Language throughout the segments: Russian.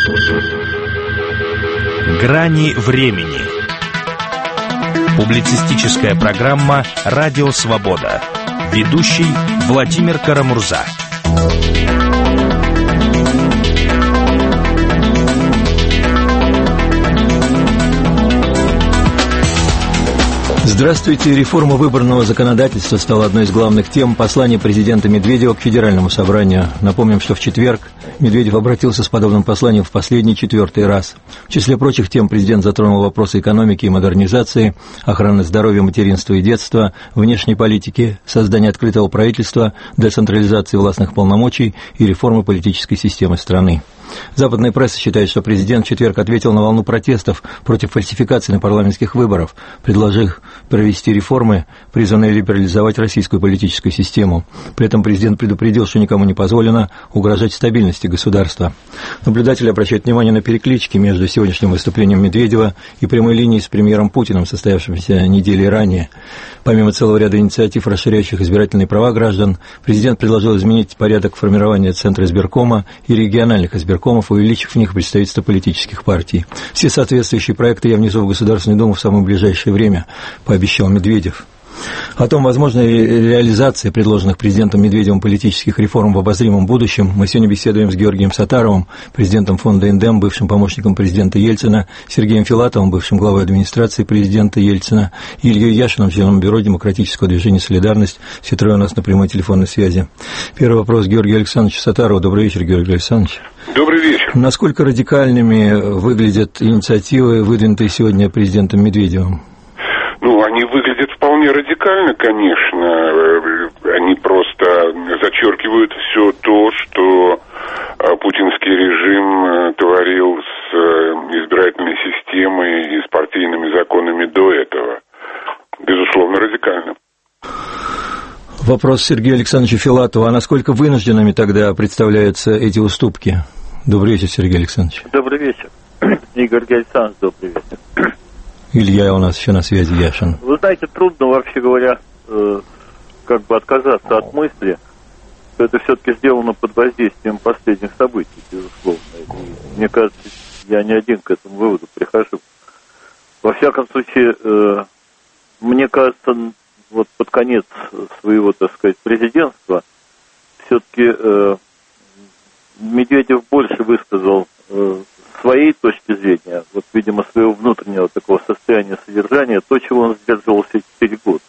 Грани времени. Публицистическая программа «Радио Свобода». Ведущий Владимир Карамурза. Здравствуйте. Реформа выборного законодательства стала одной из главных тем послания президента Медведева к Федеральному собранию. Напомним, что в четверг Медведев обратился с подобным посланием в последний, 4-й раз. В числе прочих тем президент затронул вопросы экономики и модернизации, охраны здоровья, материнства и детства, внешней политики, создания открытого правительства, децентрализации властных полномочий и реформы политической системы страны. Западная пресса считает, что президент в четверг ответил на волну протестов против фальсификации на парламентских выборах, предложив провести реформы, призванные либерализовать российскую политическую систему. При этом президент предупредил, что никому не позволено угрожать стабильности государства. Наблюдатели обращают внимание на переклички между сегодняшним выступлением Медведева и прямой линией с премьером Путиным, состоявшимся недели ранее. Помимо целого ряда инициатив, расширяющих избирательные права граждан, президент предложил изменить порядок формирования Центра избиркома и региональных избиркомов, увеличив в них представительство политических партий. Все соответствующие проекты я внесу в Государственную Думу в самое ближайшее время, пообещал Медведев. О том, возможной реализации предложенных президентом Медведевым политических реформ в обозримом будущем, мы сегодня беседуем с Георгием Саттаровым, президентом фонда «Индем», бывшим помощником президента Ельцина, Сергеем Филатовым, бывшим главой администрации президента Ельцина, и Ильей Яшиным, членом бюро демократического движения «Солидарность». Все трое у нас на прямой телефонной связи. Первый вопрос Георгию Александровичу Саттарову. Добрый вечер, Георгий Александрович. Добрый вечер. Насколько радикальными выглядят инициативы, выдвинутые сегодня президентом Медведевым? Они выглядят вполне радикально, конечно. Они просто зачеркивают все то, что путинский режим творил с избирательной системой и с партийными законами до этого. Безусловно, радикально. Вопрос Сергею Александровичу Филатову. А насколько вынужденными тогда представляются эти уступки? Добрый вечер, Сергей Александрович. Добрый вечер. Игорь Александрович, добрый вечер. Илья у нас еще на связи, Яшин. Вы знаете, трудно, вообще говоря, отказаться от мысли, что это все-таки сделано под воздействием последних событий, безусловно. И, мне кажется, я не один к этому выводу прихожу. Во всяком случае, мне кажется, вот под конец своего, так сказать, президентства, все-таки Медведев больше высказал своей точки зрения, вот, видимо, своего внутреннего такого состояния, содержания, то, чего он сдерживал все 4 года.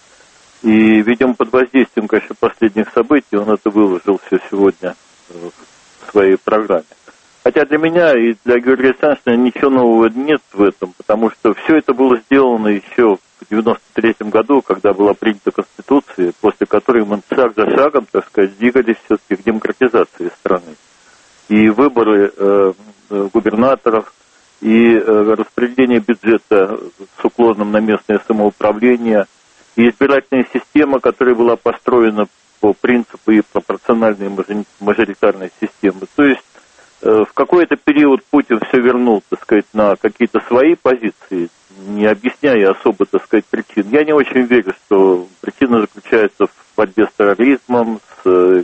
И, видимо, под воздействием, конечно, последних событий он это выложил все сегодня в своей программе. Хотя для меня и для Георгия Александровича ничего нового нет в этом, потому что все это было сделано еще в 1993 году, когда была принята Конституция, после которой мы шаг за шагом, так сказать, двигались все-таки к демократизации страны. И выборы губернаторов, и распределение бюджета с уклоном на местное самоуправление, и избирательная система, которая была построена по принципу и пропорциональной мажоритарной системы. То есть в какой-то период Путин все вернул, так сказать, на какие-то свои позиции, не объясняя особо, так сказать, причин. Я не очень верю, что причина заключается в борьбе с терроризмом, с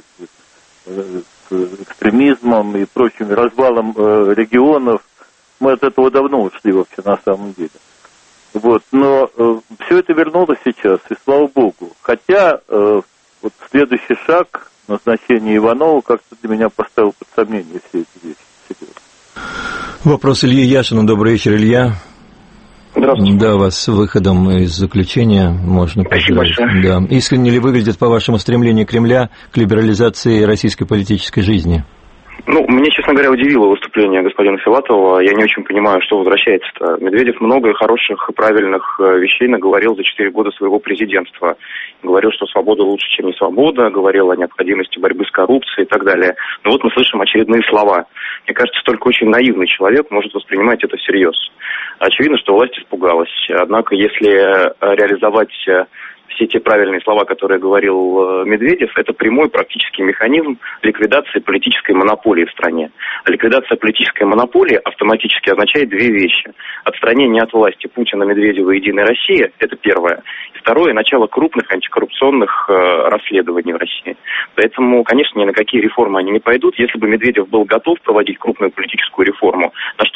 экстремизмом и прочим развалом регионов. Мы от этого давно ушли вообще на самом деле. Вот. Но все это вернулось сейчас, и слава богу. Хотя вот следующий шаг, назначение Иванова, как-то для меня поставил под сомнение все эти вещи. Серьезно. Вопрос Ильи Яшина. Добрый вечер, Илья. Здравствуйте. Да, вас с выходом из заключения можно поздравить. Да. Искренне ли выглядит, по-вашему, стремление Кремля к либерализации российской политической жизни? Меня, честно говоря, удивило выступление господина Филатова. Я не очень понимаю, что возвращается-то. Медведев много хороших и правильных вещей наговорил за 4 года своего президентства. Говорил, что свобода лучше, чем не свобода, говорил о необходимости борьбы с коррупцией и так далее. Но вот мы слышим очередные слова. Мне кажется, только очень наивный человек может воспринимать это всерьез. Очевидно, что власть испугалась. Однако, если реализовать все те правильные слова, которые говорил Медведев, это прямой практический механизм ликвидации политической монополии в стране. А ликвидация политической монополии автоматически означает 2 вещи. Отстранение от власти Путина, Медведева и «Единой России» – это первое. И второе – начало крупных антикоррупционных расследований в России. Поэтому, конечно, ни на какие реформы они не пойдут. Если бы Медведев был готов проводить крупную политическую реформу,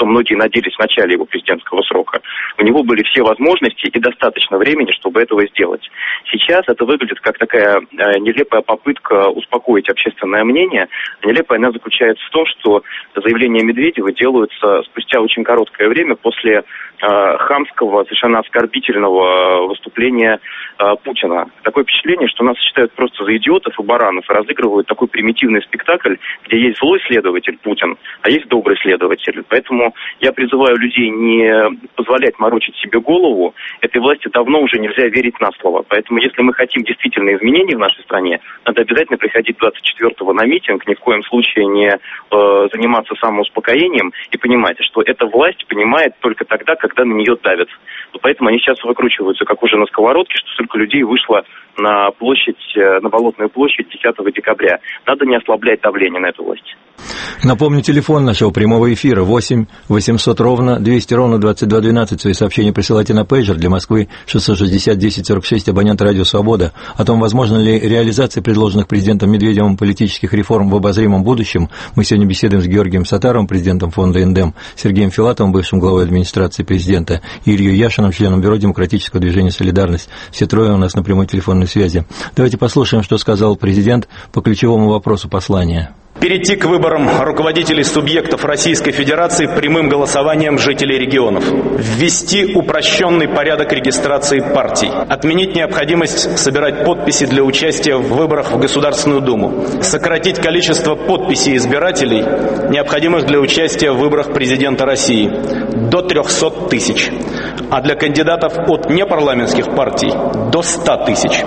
многие надеялись в начале его президентского срока. У него были все возможности и достаточно времени, чтобы этого сделать. Сейчас это выглядит как такая нелепая попытка успокоить общественное мнение. Нелепая она заключается в том, что заявления Медведева делаются спустя очень короткое время после хамского, совершенно оскорбительного выступления Путина. Такое впечатление, что нас считают просто за идиотов и баранов и разыгрывают такой примитивный спектакль, где есть злой следователь Путин, а есть добрый следователь. Поэтому я призываю людей не позволять морочить себе голову. Этой власти давно уже нельзя верить на слово. Поэтому если мы хотим действительно изменений в нашей стране, надо обязательно приходить 24-го на митинг, ни в коем случае не заниматься самоуспокоением и понимать, что эта власть понимает только тогда, когда на нее давят. Поэтому они сейчас выкручиваются, как уже на сковородке, что столько людей вышло на площадь, на Болотную площадь 10 декабря. Надо не ослаблять давление на эту власть. Напомню, телефон нашего прямого эфира 8 800 ровно 200 ровно 2212. Свои сообщения присылайте на пейджер для Москвы 660 1046, абонент «Радио Свобода». О том, возможно ли реализация предложенных президентом Медведевым политических реформ в обозримом будущем, мы сегодня беседуем с Георгием Саттаровым, президентом фонда «Индем», Сергеем Филатовым, бывшим главой администрации президента, и Ильей Яшиным, членом Бюро демократического движения «Солидарность». Все трое у нас на прямой телефонной связи. Давайте послушаем, что сказал президент по ключевому вопросу послания. Перейти к выборам руководителей субъектов Российской Федерации прямым голосованием жителей регионов. Ввести упрощенный порядок регистрации партий. Отменить необходимость собирать подписи для участия в выборах в Государственную Думу. Сократить количество подписей избирателей, необходимых для участия в выборах президента России, до 300 тысяч. А для кандидатов от непарламентских партий до 100 тысяч.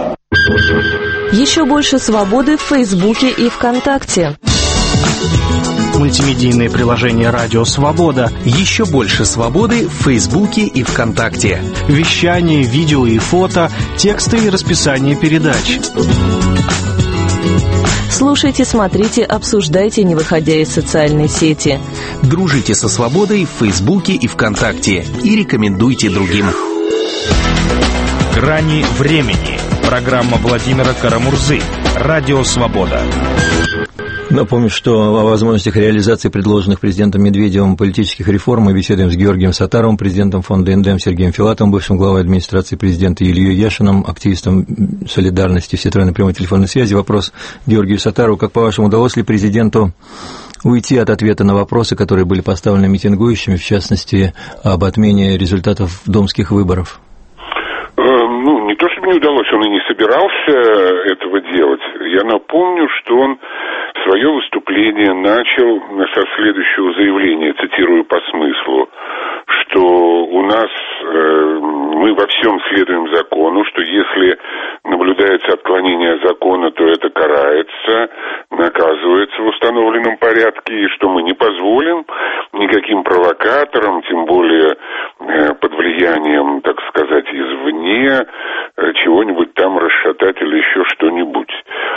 Еще больше свободы в Фейсбуке и ВКонтакте. Мультимедийное приложение «Радио Свобода». Еще больше свободы в Фейсбуке и ВКонтакте. Вещание, видео и фото, тексты и расписание передач. Слушайте, смотрите, обсуждайте, не выходя из социальной сети. Дружите со свободой в Фейсбуке и ВКонтакте. И рекомендуйте другим. «Грани времени». Программа Владимира Карамурзы. «Радио Свобода». Напомню, что о возможностях реализации предложенных президентом Медведевым политических реформ мы беседуем с Георгием Саттаровым, президентом фонда «Индем», Сергеем Филатовым, бывшим главой администрации президента, Ильей Яшиным, активистом «Солидарности». Все трое на прямой телефонной связи. Вопрос Георгию Саттарову. Как по-вашему, удалось ли президенту уйти от ответа на вопросы, которые были поставлены митингующими, в частности, об отмене результатов домских выборов? Не то чтобы не удалось, он и не собирался этого делать. Я напомню, что он свое выступление начал со следующего заявления, цитирую по смыслу, что у нас мы во всем следуем закону, что если наблюдается отклонение от закона, то это карается, наказывается в установленном порядке, и что мы не позволим никаким провокаторам, тем более под влиянием, так сказать, извне, чего-нибудь там расшатать или еще что-нибудь.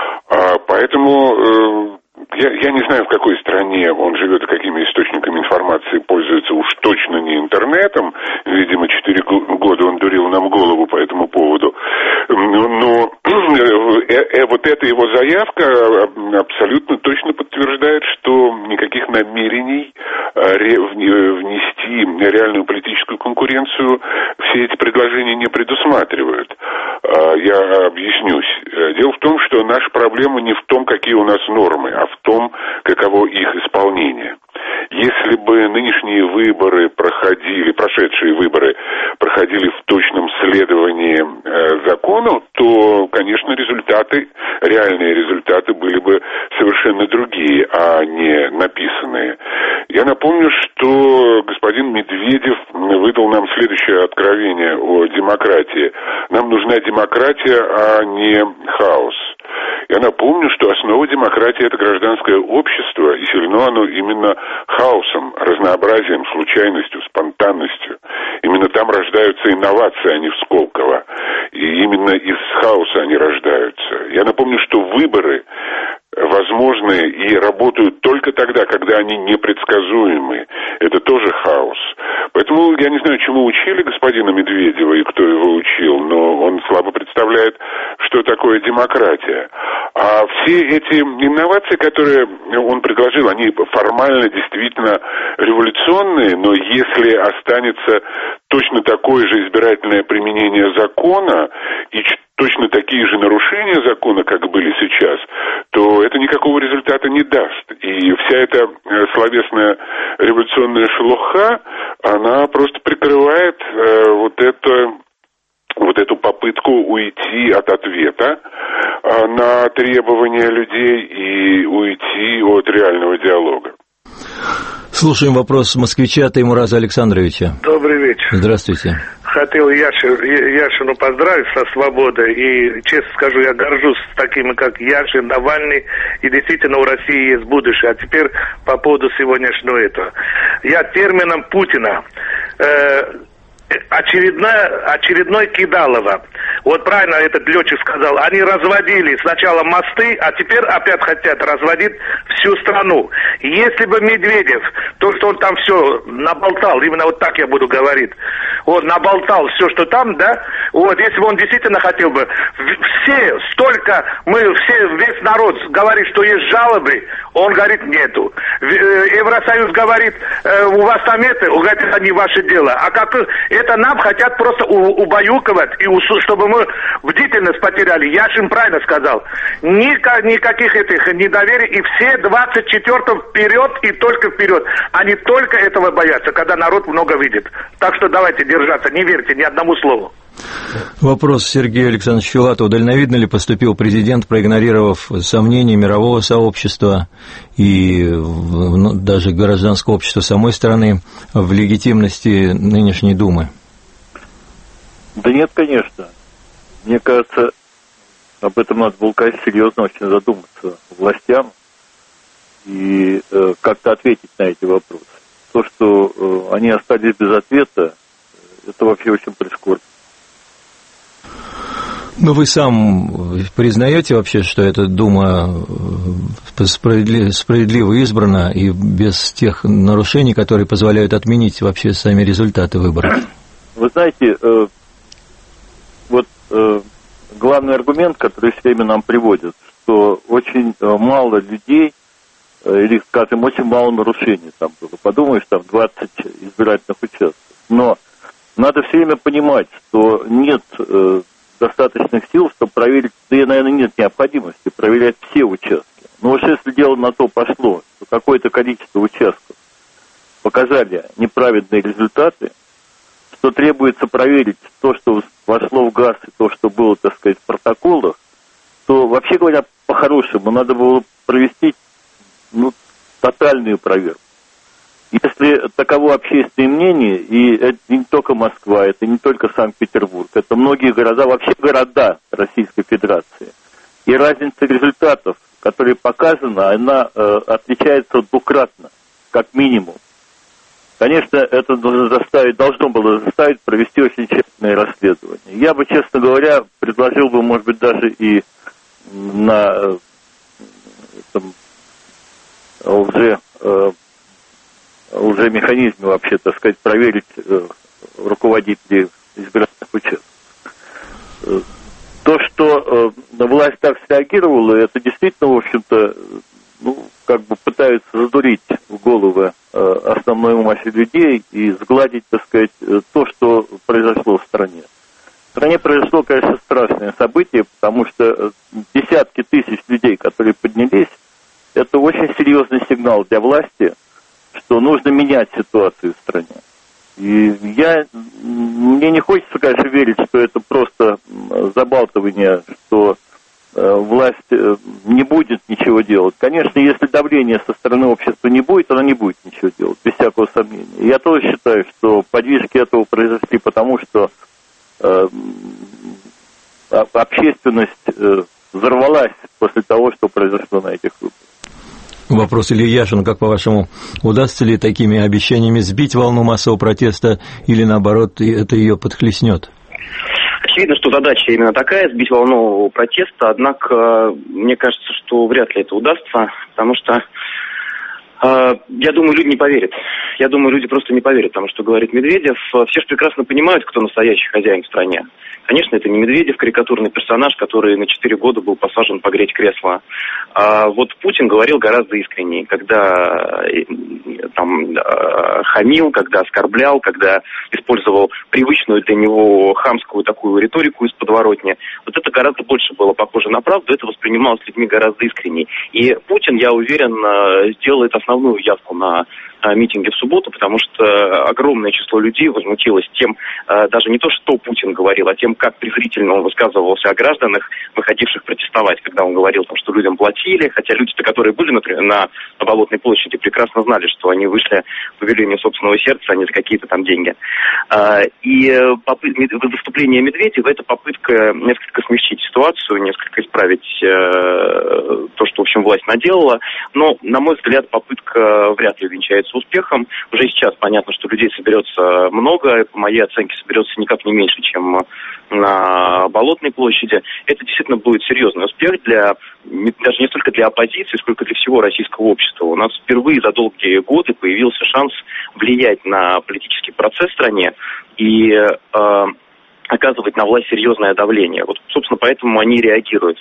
Поэтому я не знаю, в какой стране он живет и какими источниками информации пользуется, уж точно не интернетом. Видимо, 4 года он дурил нам голову по этому поводу. Но вот эта его заявка абсолютно точно подтверждает, что никаких намерений внести реальную политическую конкуренцию все эти предложения не предусматривают. Я объяснюсь. Дело в том, что наша проблема не в том, какие у нас нормы, а в том, каково их исполнение. Если бы нынешние выборы прошедшие выборы проходили в точном следовании закону, то, конечно, реальные результаты были бы совершенно другие, а не написанные. Я напомню, что господин Медведев выдал нам следующее откровение о демократии. Нам нужна демократия, а не хаос. Я напомню, что основа демократии – это гражданское общество, и сильно оно именно хаосом, разнообразием, случайностью, спонтанностью. Именно там рождаются инновации, а не в Сколково. И именно из хаоса они рождаются. Я напомню, что выборы возможны и работают только тогда, когда они непредсказуемы. Это тоже хаос. Поэтому я не знаю, чему учили господина Медведева и кто его учил, но он слабо представляет представляет, что такое демократия. А все эти инновации, которые он предложил, они формально действительно революционные, но если останется точно такое же избирательное применение закона и точно такие же нарушения закона, как были сейчас, то это никакого результата не даст. И вся эта словесная революционная шелуха, она просто прикрывает вот эту попытку уйти от ответа на требования людей и уйти от реального диалога. Слушаем вопрос москвича Таймураза Александровича. Добрый вечер. Здравствуйте. Хотел Яшину поздравить со свободой, и, честно скажу, я горжусь такими, как Яшин, Навальный, и действительно у России есть будущее. А теперь по поводу сегодняшнего этого. Я термином Путина... очередной Кидалово. Вот правильно этот летчик сказал. Они разводили сначала мосты, а теперь опять хотят разводить всю страну. Если бы Медведев, то, что он там все наболтал, именно вот так я буду говорить, он наболтал все, что там, да, вот, если бы он действительно хотел бы, весь народ говорит, что есть жалобы, он говорит, нету. Евросоюз говорит, у вас там он говорит, это не ваше дело. А как это нам хотят просто убаюкивать, и чтобы мы бдительность потеряли. Яшин правильно сказал. Никаких этих недоверий, и все 24-го вперед и только вперед. Они только этого боятся, когда народ много видит. Так что давайте держаться, не верьте ни одному слову. Вопрос Сергею Александровичу Филатову. Дальновидно ли поступил президент, проигнорировав сомнения мирового сообщества и даже гражданского общества самой страны в легитимности нынешней Думы? Да нет, конечно. Мне кажется, об этом надо было, конечно, серьезно очень задуматься властям и как-то ответить на эти вопросы. То, что они остались без ответа, это вообще очень прискорбно. Но вы сам признаете вообще, что эта Дума справедливо избрана и без тех нарушений, которые позволяют отменить вообще сами результаты выборов? Вы знаете, главный аргумент, который все время нам приводят, что очень мало людей, или, скажем, очень мало нарушений там было. Подумаешь, там 20 избирательных участков. Но надо все время понимать, что нет достаточных сил, чтобы проверить, да и, наверное, нет необходимости проверять все участки. Но уж если дело на то пошло, что какое-то количество участков показали неправедные результаты, что требуется проверить то, что вошло в ГАС, и то, что было, так сказать, в протоколах, то, вообще говоря, по-хорошему, надо было провести тотальную проверку. Если таково общественное мнение, и это не только Москва, это не только Санкт-Петербург, это многие города, вообще города Российской Федерации. И разница результатов, которая показана, она отличается двукратно, как минимум. Конечно, это должно было заставить провести очень тщательное расследование. Я бы, честно говоря, предложил бы, может быть, даже и на лжемеханизме вообще, так сказать, проверить руководителей избирательных участков. То, что власть так среагировала, это действительно, в общем-то, пытаются задурить в головы основной массе людей и сгладить, так сказать, то, что произошло в стране. В стране произошло, конечно, страшное событие, потому что десятки тысяч людей, которые поднялись, это очень серьезный сигнал для власти, что нужно менять ситуацию в стране. И мне не хочется, конечно, верить, что это просто забалтывание, что власть не будет ничего делать. Конечно, если давления со стороны общества не будет, она не будет ничего делать, без всякого сомнения. И я тоже считаю, что подвижки этого произошли потому, что общественность взорвалась после того, что произошло на этих выборах. Вопрос Ильи Яшина, как по-вашему, удастся ли такими обещаниями сбить волну массового протеста или, наоборот, это ее подхлестнет? Очевидно, что задача именно такая, сбить волну протеста, однако мне кажется, что вряд ли это удастся, потому что, я думаю, люди не поверят. Я думаю, люди просто не поверят тому, что говорит Медведев. Все же прекрасно понимают, кто настоящий хозяин в стране. Конечно, это не Медведев, карикатурный персонаж, который на 4 года был посажен погреть кресло. А вот Путин говорил гораздо искреннее, когда там хамил, когда оскорблял, когда использовал привычную для него хамскую такую риторику из подворотни. Вот это гораздо больше было похоже на правду, это воспринималось людьми гораздо искреннее. И Путин, я уверен, сделает основную явку на митинге в субботу, потому что огромное число людей возмутилось тем, даже не то, что Путин говорил, а тем, как презрительно он высказывался о гражданах, выходивших протестовать, когда он говорил, что людям платили, хотя люди-то, которые были, например, на Болотной площади, прекрасно знали, что они вышли по велению собственного сердца, а не за какие-то там деньги. И выступление Медведева — это попытка несколько смягчить ситуацию, несколько исправить то, что, в общем, власть наделала, но, на мой взгляд, попытка вряд ли венчается успехом. Уже сейчас понятно, что людей соберется много, по моей оценке соберется никак не меньше, чем на Болотной площади. Это действительно будет серьезный успех даже не столько для оппозиции, сколько для всего российского общества. У нас впервые за долгие годы появился шанс влиять на политический процесс в стране и оказывать на власть серьезное давление. Вот, собственно, поэтому они реагируют.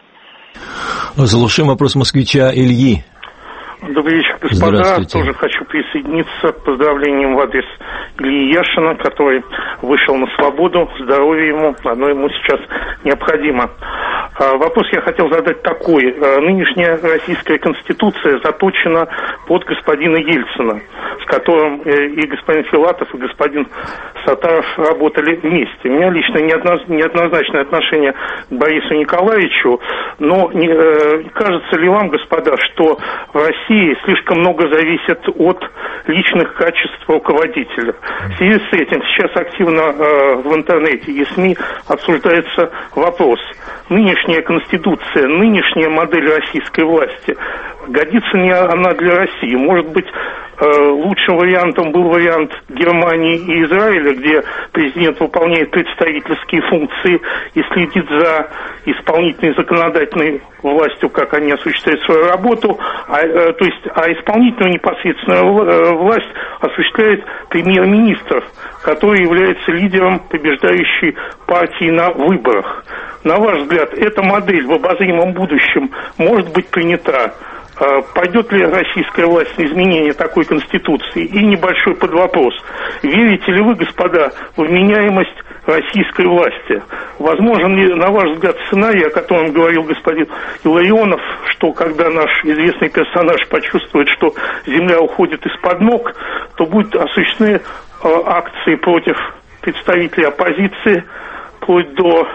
Заглушим вопрос москвича Ильи. Добрый вечер, господа. Тоже хочу присоединиться к поздравлениям в адрес Ильи Яшина, который вышел на свободу. Здоровья ему, оно ему сейчас необходимо. Вопрос я хотел задать такой. Нынешняя российская конституция заточена под господина Ельцина, с которым и господин Филатов, и господин Сатаров работали вместе. У меня лично неоднозначное отношение к Борису Николаевичу, но кажется ли вам, господа, что в России слишком много зависит от личных качеств руководителя? В связи с этим сейчас активно в интернете и СМИ обсуждается вопрос. Нынешняя конституция, нынешняя модель российской власти, годится ли она для России? Может быть, лучшим вариантом был вариант Германии и Израиля, где президент выполняет представительские функции и следит за исполнительной и законодательной властью, как они осуществляют свою работу, а исполнительную непосредственную власть осуществляет премьер-министр, который является лидером побеждающей партии на выборах. На ваш взгляд, эта модель в обозримом будущем может быть принята? Пойдет ли российская власть на изменение такой конституции? И небольшой подвопрос. Верите ли вы, господа, в вменяемость российской власти? Возможен ли, на ваш взгляд, сценарий, о котором говорил господин Илларионов, что когда наш известный персонаж почувствует, что земля уходит из-под ног, то будут осуществлены акции против представителей оппозиции, вплоть до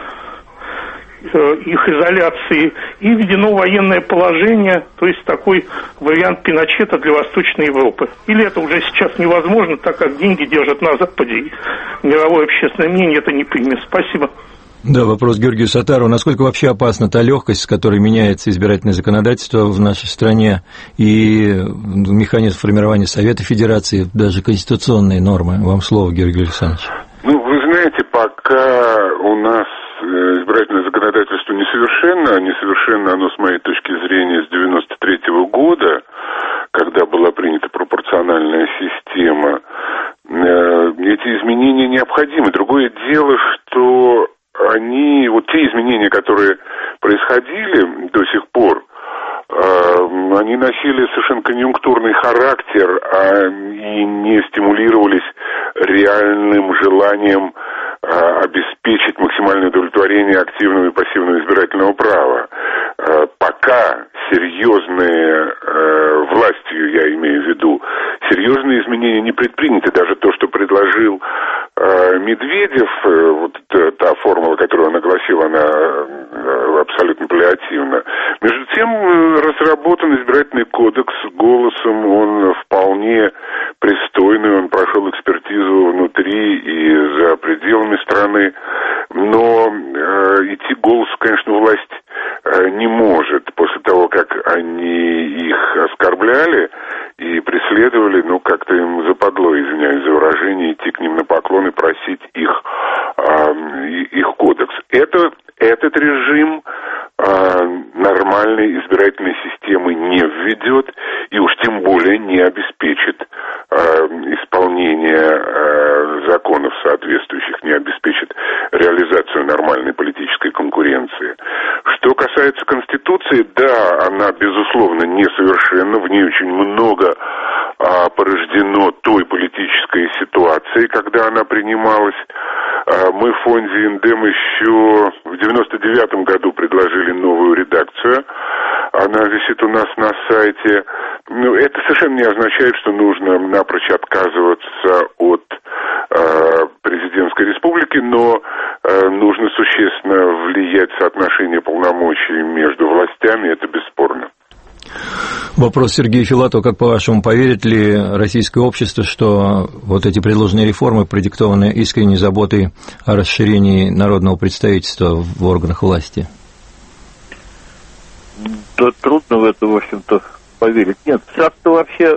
их изоляции, и введено военное положение, то есть такой вариант Пиночета для Восточной Европы. Или это уже сейчас невозможно, так как деньги держат на Западе, и мировое общественное мнение это не примет. Спасибо. Да, вопрос Георгию Сатарову. Насколько вообще опасна та легкость, с которой меняется избирательное законодательство в нашей стране, и механизм формирования Совета Федерации, даже конституционные нормы? Вам слово, Георгий Александрович. Вы знаете, пока у нас избирательное законодательство несовершенно оно, с моей точки зрения, с 93-го года, когда была принята пропорциональная система. Эти изменения необходимы. Другое дело, что те изменения, которые происходили до сих пор, они носили совершенно конъюнктурный характер, и не стимулировались реальным желанием обеспечить максимальное удовлетворение активного и пассивного избирательного права. Пока серьезные, властью я имею в виду, серьезные изменения не предприняты. Даже то, что предложил Медведев, вот та формула, которую он огласил, она абсолютно паллиативна. Между тем, разработан избирательный кодекс голосом, он вполне пристойный, он прошел экспертизу внутри и за пределами страны, но идти голосу, конечно, власть не может. После того, как они их оскорбляли и преследовали, как-то им западло, извиняюсь за выражение, идти к ним на поклон и просить их кодекс. Этот режим нормальной избирательной системы не введет и уж тем более не обеспечит исполнение неприменение законов соответствующих не обеспечит реализацию нормальной политической конкуренции. Что касается Конституции, да, она, безусловно, несовершенна, в ней очень много порождено той политической ситуацией, когда она принималась. Мы в фонде Индем еще в 99-м году предложили новую редакцию. Она висит у нас на сайте. Это совершенно не означает, что нужно напрочь отказываться от президентской республики, но нужно существенно влиять соотношение полномочий между властями, это бесспорно. Вопрос Сергея Филатова. Как, по-вашему, поверит ли российское общество, что вот эти предложенные реформы продиктованы искренней заботой о расширении народного представительства в органах власти? Да трудно в это, в общем-то, поверить. Нет, САП-то вообще,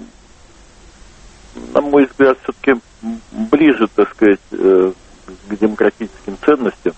на мой взгляд, все-таки ближе, так сказать, к демократическим ценностям.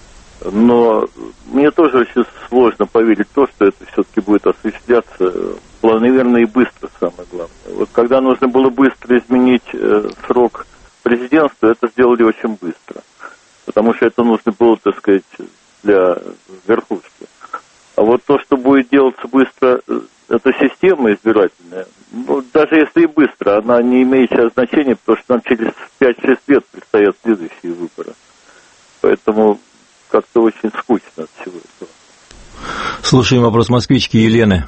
Но мне тоже очень сложно поверить в то, что это все-таки будет осуществляться планомерно и быстро, самое главное. Вот когда нужно было быстро изменить срок президентства, это сделали очень быстро. Потому что это нужно было, так сказать, для верхушки. А вот то, что будет делаться быстро, эта система избирательная, ну, даже если и быстро, она не имеет сейчас значения, потому что нам через 5-6 лет предстоят следующие выборы. Поэтому как-то очень скучно от всего этого. Слушаем вопрос москвички Елены.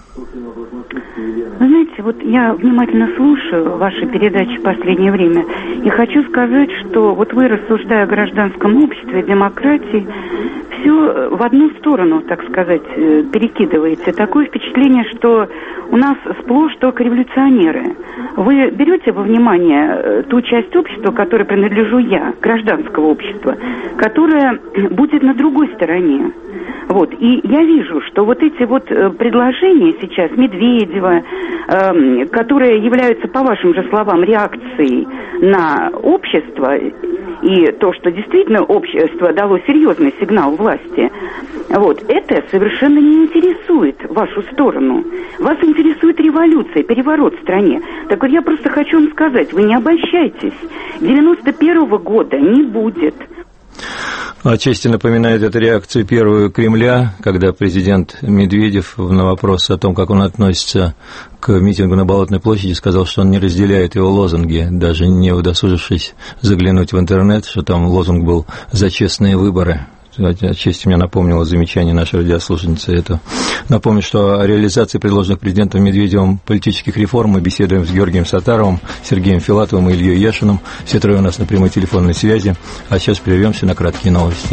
Вы знаете, вот я внимательно слушаю ваши передачи в последнее время и хочу сказать, что вот вы, рассуждая о гражданском обществе, демократии, все в одну сторону, так сказать, перекидываете. Такое впечатление, что у нас сплошь только революционеры. Вы берете во внимание ту часть общества, которой принадлежу я, гражданского общества, которая будет на другой стороне. Вот. И я вижу, что вот эти вот предложения сейчас Медведева, которые являются, по вашим же словам, реакцией на общество, и то, что действительно общество дало серьезный сигнал власти, вот, это совершенно не интересует вашу сторону. Вас интересует революция, переворот в стране. Так вот, я просто хочу вам сказать, вы не обольщайтесь. 91-го года не будет. Отчасти напоминает эта реакцию первую Кремля, когда президент Медведев на вопрос о том, как он относится к митингу на Болотной площади, сказал, что он не разделяет его лозунги, даже не удосужившись заглянуть в интернет, что там лозунг был «За честные выборы». Отчасти мне напомнило замечание нашей радиослушательницы это. Напомню, что о реализации предложенных президентом Медведевым политических реформ мы беседуем с Георгием Саттаровым, Сергеем Филатовым и Ильей Яшиным. Все трое у нас на прямой телефонной связи. А сейчас прервемся на краткие новости.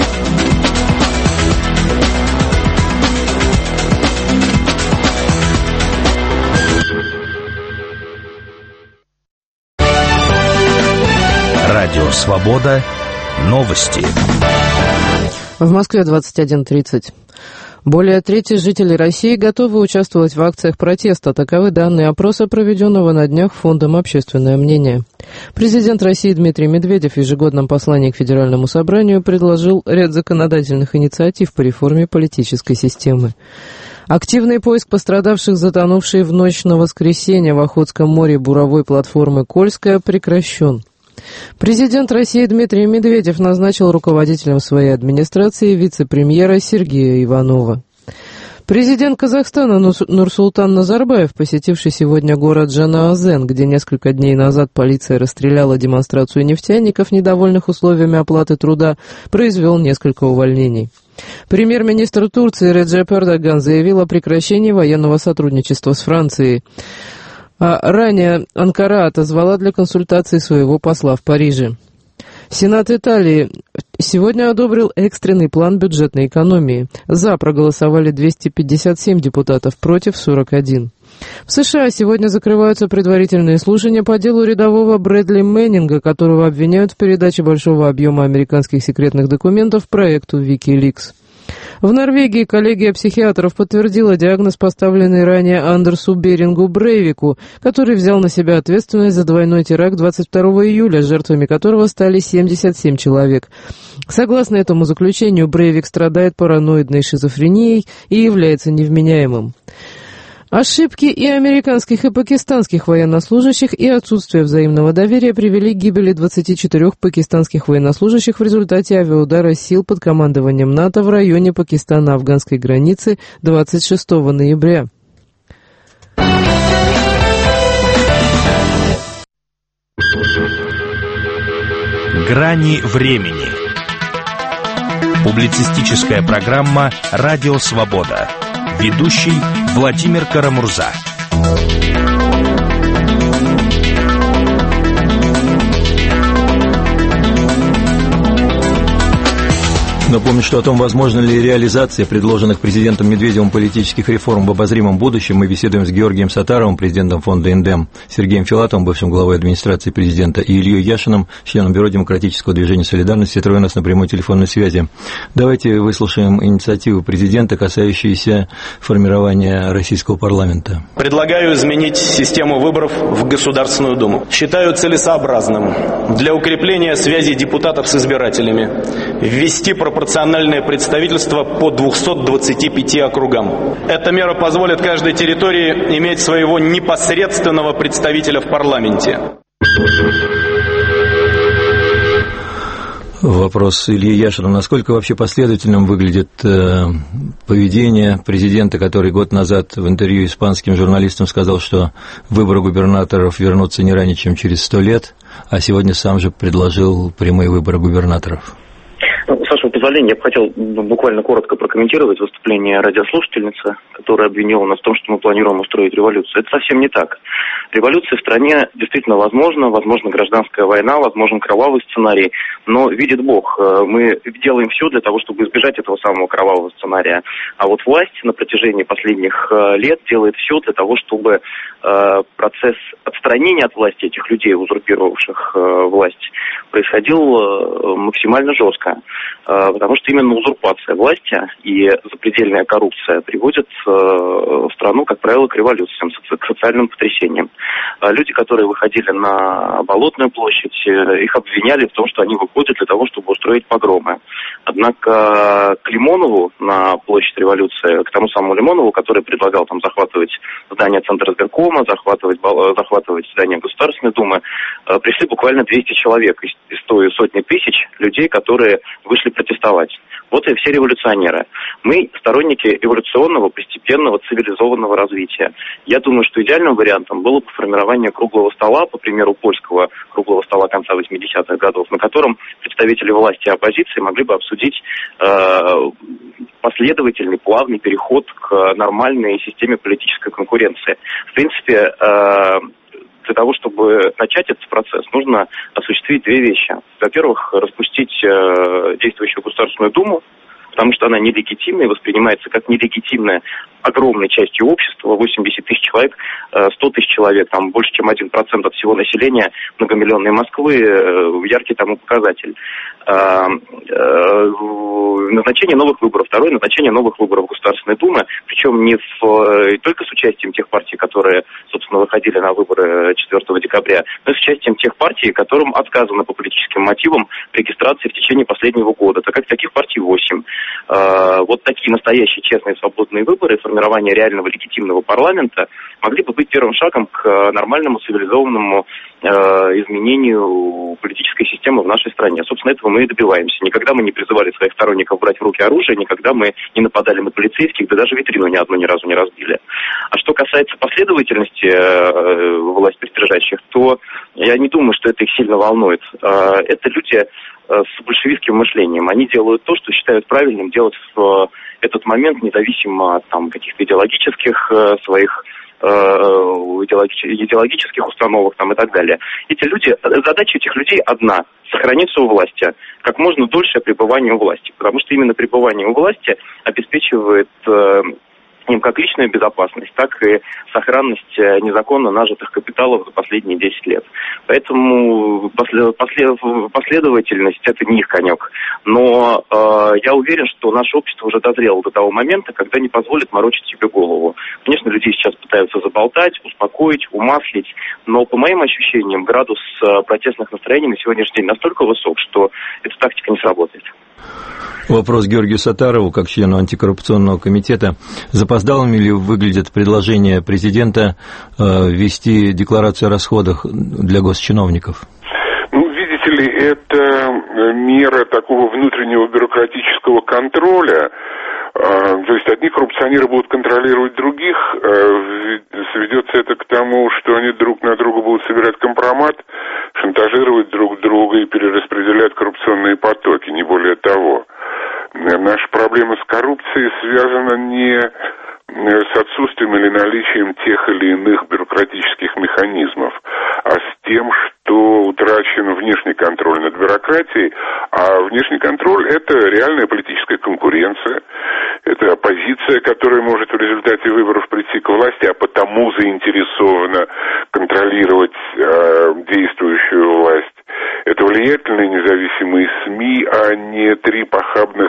Радио «Свобода». Новости. В Москве 21:30. Более трети жителей России готовы участвовать в акциях протеста. Таковы данные опроса, проведенного на днях Фондом «Общественное мнение». Президент России Дмитрий Медведев в ежегодном послании к Федеральному собранию предложил ряд законодательных инициатив по реформе политической системы. Активный поиск пострадавших, затонувшей в ночь на воскресенье в Охотском море буровой платформы «Кольская», прекращен. Президент России Дмитрий Медведев назначил руководителем своей администрации вице-премьера Сергея Иванова. Президент Казахстана Нурсултан Назарбаев, посетивший сегодня город Жанаозен, где несколько дней назад полиция расстреляла демонстрацию нефтяников, недовольных условиями оплаты труда, произвел несколько увольнений. Премьер-министр Турции Реджеп Эрдоган заявил о прекращении военного сотрудничества с Францией. А ранее Анкара отозвала для консультаций своего посла в Париже. Сенат Италии сегодня одобрил экстренный план бюджетной экономии. За проголосовали 257 депутатов, против 41. В США сегодня закрываются предварительные слушания по делу рядового Брэдли Мэннинга, которого обвиняют в передаче большого объема американских секретных документов проекту WikiLeaks. В Норвегии коллегия психиатров подтвердила диагноз, поставленный ранее Андерсу Берингу Брейвику, который взял на себя ответственность за двойной теракт 22 июля, жертвами которого стали 77 человек. Согласно этому заключению, Брейвик страдает параноидной шизофренией и является невменяемым. Ошибки и американских, и пакистанских военнослужащих и отсутствие взаимного доверия привели к гибели 24 пакистанских военнослужащих в результате авиаудара сил под командованием НАТО в районе Пакистано-афганской границы 26 ноября. Грани времени. Публицистическая программа «Радио Свобода». Ведущий Владимир Карамурза. Напомню, что о том, возможно ли реализация предложенных президентом Медведевым политических реформ в обозримом будущем, мы беседуем с Георгием Саттаровым, президентом фонда «Индем», Сергеем Филатовым, бывшим главой администрации президента, и Ильей Яшиным, членом Бюро демократического движения «Солидарность». Все трое у нас на прямой телефонной связи. Давайте выслушаем инициативу президента, касающиеся формирования российского парламента. Предлагаю изменить систему выборов в Государственную Думу. Считаю целесообразным для укрепления связи депутатов с избирателями ввести пропорциональное представительство по 225 округам. Эта мера позволит каждой территории иметь своего непосредственного представителя в парламенте. Вопрос Ильи Яшина. Насколько вообще последовательным выглядит поведение президента, который год назад в интервью испанским журналистам сказал, что выборы губернаторов вернутся не ранее, чем через 100 лет, а сегодня сам же предложил прямые выборы губернаторов? С вашего позволения, я бы хотел буквально коротко прокомментировать выступление радиослушательницы, которая обвинила нас в том, что мы планируем устроить революцию. Это совсем не так. Революция в стране действительно возможна гражданская война, возможен кровавый сценарий, но видит Бог, мы делаем все для того, чтобы избежать этого самого кровавого сценария. А вот власть на протяжении последних лет делает все для того, чтобы процесс отстранения от власти этих людей, узурпировавших власть, происходил максимально жестко. Потому что именно узурпация власти и запредельная коррупция приводят страну, как правило, к революциям, к социальным потрясениям. Люди, которые выходили на Болотную площадь, их обвиняли в том, что они выходят для того, чтобы устроить погромы. Однако к Лимонову на площадь революции, к тому самому Лимонову, который предлагал там захватывать здание Центра избиркома, захватывать здание Государственной Думы, пришли буквально 200 человек из той сотни тысяч людей, которые вышли протестовать. Вот и все революционеры. Мы сторонники эволюционного, постепенного, цивилизованного развития. Я думаю, что идеальным вариантом было бы формирование круглого стола, по примеру польского круглого стола конца 80-х годов, на котором представители власти и оппозиции могли бы обсудить последовательный, плавный переход к нормальной системе политической конкуренции. В принципе, для того, чтобы начать этот процесс, нужно осуществить две вещи. Во-первых, распустить действующую Государственную Думу, потому что она нелегитимна и воспринимается как нелегитимная огромной частью общества, 80 тысяч человек, 100 тысяч человек, там больше, чем 1% от всего населения многомиллионной Москвы, яркий тому показатель. Назначение новых выборов. Второе, назначение новых выборов Государственной Думы, причем не только с участием тех партий, которые, собственно, выходили на выборы 4 декабря, но и с участием тех партий, которым отказано по политическим мотивам регистрации в течение последнего года, так как таких партий 8. Вот такие настоящие, честные, свободные выборы, формирование реального легитимного парламента могли бы быть первым шагом к нормальному, цивилизованному изменению политической системы в нашей стране. Собственно, этого мы и добиваемся. Никогда мы не призывали своих сторонников брать в руки оружие, никогда мы не нападали на полицейских, да даже витрину ни одну ни разу не разбили. А что касается последовательности власть придержащих, то я не думаю, что это их сильно волнует. Это люди с большевистским мышлением. Они делают то, что считают правильным делать в этот момент, независимо от каких-то идеологических своих идеологических установок там, и так далее. Задача этих людей одна – сохраниться у власти как можно дольше пребывание у власти, потому что именно пребывание у власти обеспечивает им как личную безопасность, так и сохранность незаконно нажитых капиталов за последние 10 лет. Поэтому последовательность – это не их конек. Но я уверен, что наше общество уже дозрело до того момента, когда не позволит морочить себе голову. Конечно, людей сейчас пытаются заболтать, успокоить, умаслить, но по моим ощущениям градус протестных настроений на сегодняшний день настолько высок, что эта тактика не сработает. Вопрос Георгию Саттарову, как члену антикоррупционного комитета. Запоздалыми ли выглядит предложение президента ввести декларацию о расходах для госчиновников? Ну, видите ли, это мера такого внутреннего бюрократического контроля. То есть одни коррупционеры будут контролировать других, сведется это к тому, что они друг на друга будут собирать компромат, шантажировать друг друга и перераспределять коррупционные потоки, не более того. Наша проблема с коррупцией связана не с отсутствием или наличием тех или иных бюрократических механизмов, а с тем, что утрачен внешний контроль над бюрократией, а внешний контроль – это реальная политическая конкуренция, это оппозиция, которая может в результате выборов прийти к власти, а потому заинтересована контролировать действующую власть. Это влиятельные независимые СМИ, а не 3 похабных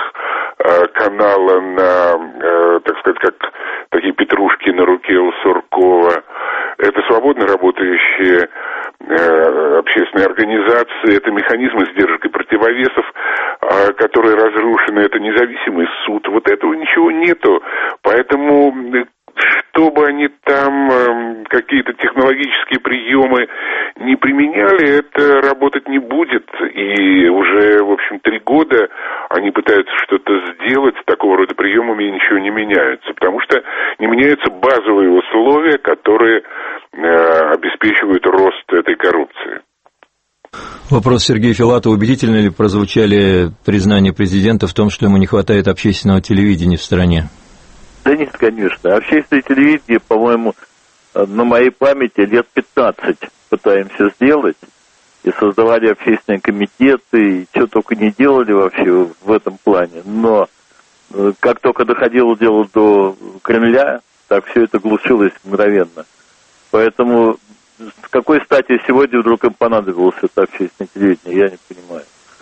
канала на, так сказать, как такие петрушки на руке у Суркова. Это свободно работающие общественные организации, это механизмы сдержек и противовесов, которые разрушены, это независимый суд. Вот этого ничего нету, поэтому что бы они там, какие-то технологические приемы не применяли, это работать не будет. И уже, в общем, 3 года они пытаются что-то сделать с такого рода приемами, и ничего не меняется. Потому что не меняются базовые условия, которые обеспечивают рост этой коррупции. Вопрос Сергея Филатова. Убедительно ли прозвучали признания президента в том, что ему не хватает общественного телевидения в стране? Да нет, конечно. Общественное телевидение, по-моему, на моей памяти лет 15 пытаемся сделать. И создавали общественные комитеты, и что только не делали вообще в этом плане. Но как только доходило дело до Кремля, так все это глушилось мгновенно. Поэтому с какой стати сегодня вдруг им понадобилось это общественное телевидение, я не понимаю.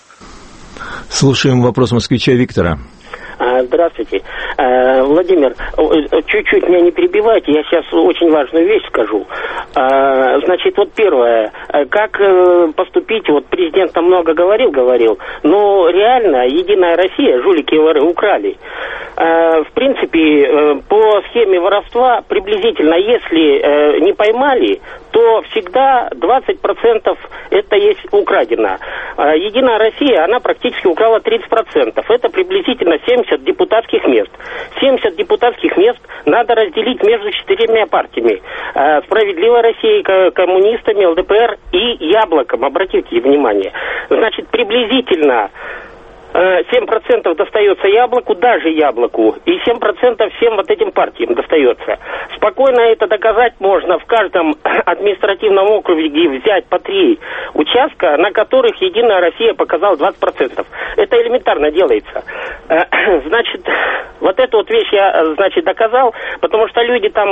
Слушаем вопрос москвича Виктора. Здравствуйте. Владимир, чуть-чуть меня не перебивайте, я сейчас очень важную вещь скажу. Значит, вот первое, как поступить, вот президент там много говорил, но реально Единая Россия, жулики и воры украли. В принципе, по схеме воровства приблизительно, если не поймали, то всегда 20% это есть украдено. Единая Россия, она практически украла 30%. Это приблизительно 70 депутатских мест. 70 депутатских мест надо разделить между 4 партиями. Справедливой Россией, коммунистами, ЛДПР и Яблоком. Обратите внимание. Значит, приблизительно 7% достается Яблоку, даже Яблоку, и 7% всем вот этим партиям достается. Спокойно это доказать можно в каждом административном округе взять по 3 участка, на которых Единая Россия показала 20%. Это элементарно делается. Значит, вот эту вот вещь я, значит, доказал, потому что люди там,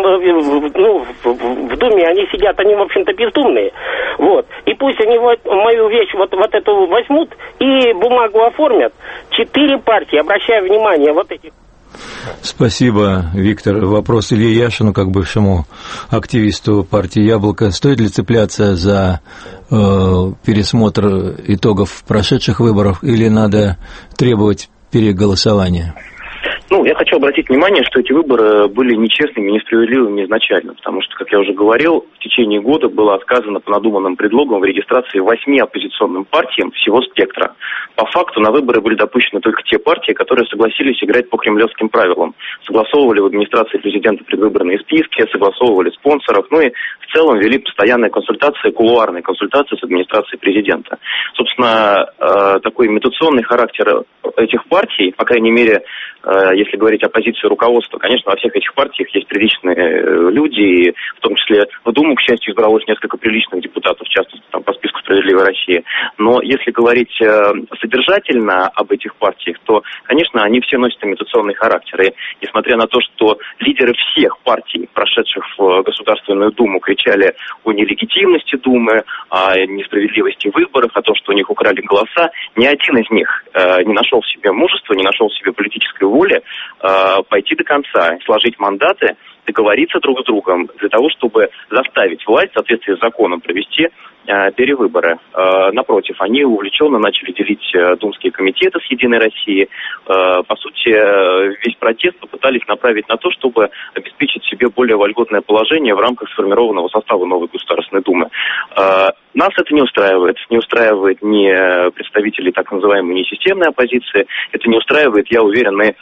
в Думе, они сидят, они, в общем-то, бездумные. Вот. И пусть они мою вещь вот эту возьмут и бумагу оформят. 4 партии, обращаю внимание, вот эти. Спасибо, Виктор. Вопрос Илье Яшину, как бывшему активисту партии «Яблоко». Стоит ли цепляться за пересмотр итогов прошедших выборов или надо требовать переголосования? Я хочу обратить внимание, что эти выборы были нечестными и несправедливыми изначально, потому что, как я уже говорил, в течение года было отказано по надуманным предлогам в регистрации 8 оппозиционным партиям всего спектра. По факту на выборы были допущены только те партии, которые согласились играть по кремлевским правилам. Согласовывали в администрации президента предвыборные списки, согласовывали спонсоров, и в целом вели постоянные консультации, кулуарные консультации с администрацией президента. Собственно, такой имитационный характер этих партий, по крайней мере, если говорить о позиции руководства, конечно, во всех этих партиях есть приличные люди, и в том числе в Думу, к счастью, избралось несколько приличных депутатов, в частности, там, по списку «Справедливой России». Но если говорить содержательно об этих партиях, то, конечно, они все носят имитационный характер. И несмотря на то, что лидеры всех партий, прошедших в Государственную Думу, кричали о нелегитимности Думы, о несправедливости выборов, о том, что у них украли голоса, ни один из них не нашел в себе мужества, не нашел в себе политической воли пойти до конца, сложить мандаты, договориться друг с другом для того, чтобы заставить власть в соответствии с законом провести перевыборы. Напротив, они увлеченно начали делить думские комитеты с «Единой России». По сути, весь протест попытались направить на то, чтобы обеспечить себе более вольготное положение в рамках сформированного состава новой Государственной Думы. Нас это не устраивает. Не устраивает ни представителей так называемой несистемной оппозиции. Это не устраивает, я уверен, и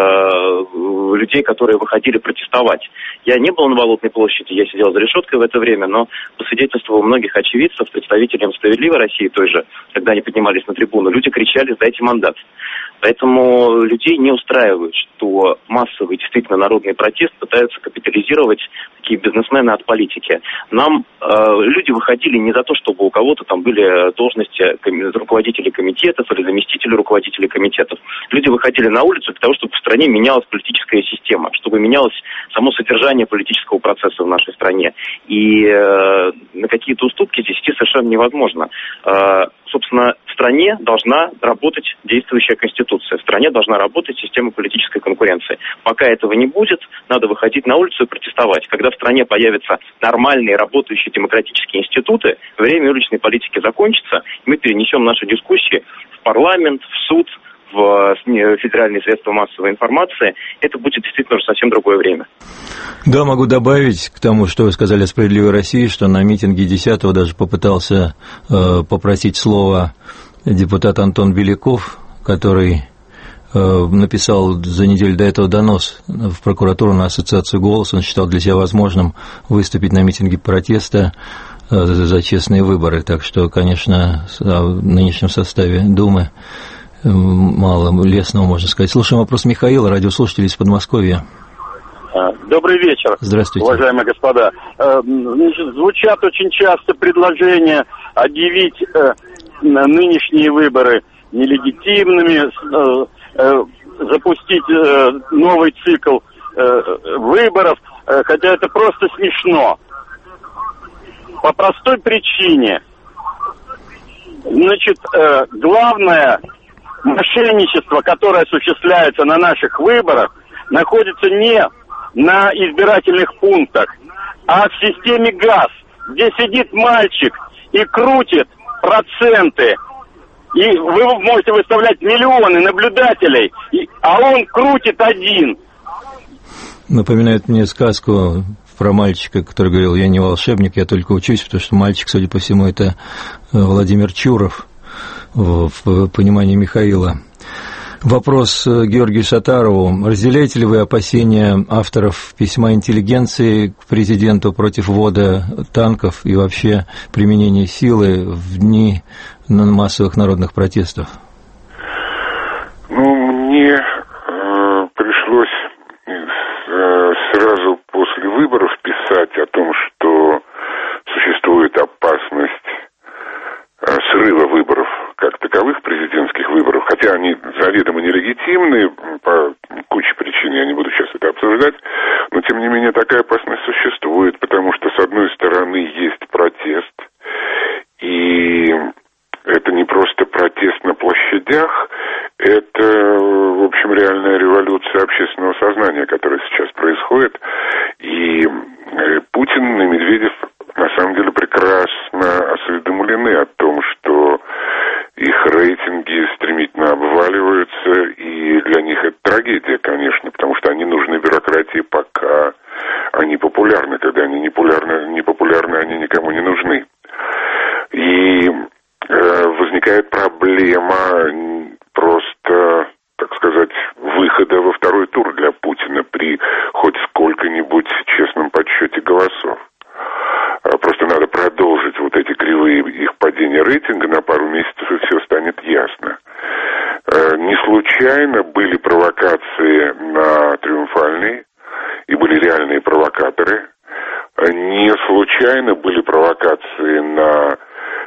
людей, которые выходили протестовать. Я не был на Болотной площади, я сидел за решеткой в это время, но по свидетельству многих очевидцев, представителям «Справедливой России» той же, когда они поднимались на трибуну, люди кричали «сдайте мандат». Поэтому людей не устраивает, что массовый, действительно народный протест пытаются капитализировать такие бизнесмены от политики. Нам люди выходили не за то, чтобы у кого-то там были должности руководителей комитетов или заместителей руководителей комитетов. Люди выходили на улицу для того, чтобы в стране менялась политическая система, чтобы менялось само содержание политического процесса в нашей стране. И на какие-то уступки здесь идти совершенно невозможно. Собственно, в стране должна работать действующая Конституция, в стране должна работать система политической конкуренции. Пока этого не будет, надо выходить на улицу и протестовать. Когда в стране появятся нормальные работающие демократические институты, время уличной политики закончится, и мы перенесем наши дискуссии в парламент, в суд, в федеральные средства массовой информации. Это будет действительно уже совсем другое время. Да, могу добавить к тому, что вы сказали о «Справедливой России», что на митинге 10-го даже попытался попросить слова депутат Антон Беляков, который написал за неделю до этого донос в прокуратуру на ассоциацию «Голос». Он считал для себя возможным выступить на митинге протеста за честные выборы. Так что, конечно, в нынешнем составе Думы мало лестного, можно сказать. Слушаем вопрос Михаила, радиослушатель из Подмосковья. Добрый вечер. Здравствуйте. Уважаемые господа. Звучат очень часто предложения объявить нынешние выборы нелегитимными, запустить новый цикл выборов, хотя это просто смешно. По простой причине. Значит, главное мошенничество, которое осуществляется на наших выборах, находится не на избирательных пунктах, а в системе ГАС, где сидит мальчик и крутит проценты. И вы можете выставлять миллионы наблюдателей, а он крутит один. Напоминает мне сказку про мальчика, который говорил: я не волшебник, я только учусь, потому что мальчик, судя по всему, это Владимир Чуров, в понимании Михаила. Вопрос Георгию Сатарову. Разделяете ли вы опасения авторов письма интеллигенции к президенту против ввода танков и вообще применения силы в дни массовых народных протестов? Мне пришлось сразу после выборов писать о том, что существует опасность срыва выборов как таковых, президентских выборов, хотя они заведомо нелегитимны по куче причин, я не буду сейчас это обсуждать, но тем не менее такая опасность существует, потому что с одной стороны есть протест, и это не просто протест на площадях, это, в общем, реальная революция общественного сознания, которая сейчас происходит, и Путин и Медведев на самом деле прекрасно осведомлены о том, что их рейтинги стремительно обваливаются, и для них это трагедия, конечно, потому что они нужны бюрократии, пока они популярны. Когда они не популярны, они никому не нужны. И возникает проблема просто, так сказать, выхода во второй тур для Путина при хоть сколько-нибудь честном подсчете голосов. Просто надо продолжить вот эти кривые их падения рейтинга на пару месяцев, и все станет ясно. Не случайно были провокации на Триумфальной, и были реальные провокаторы. Не случайно были провокации на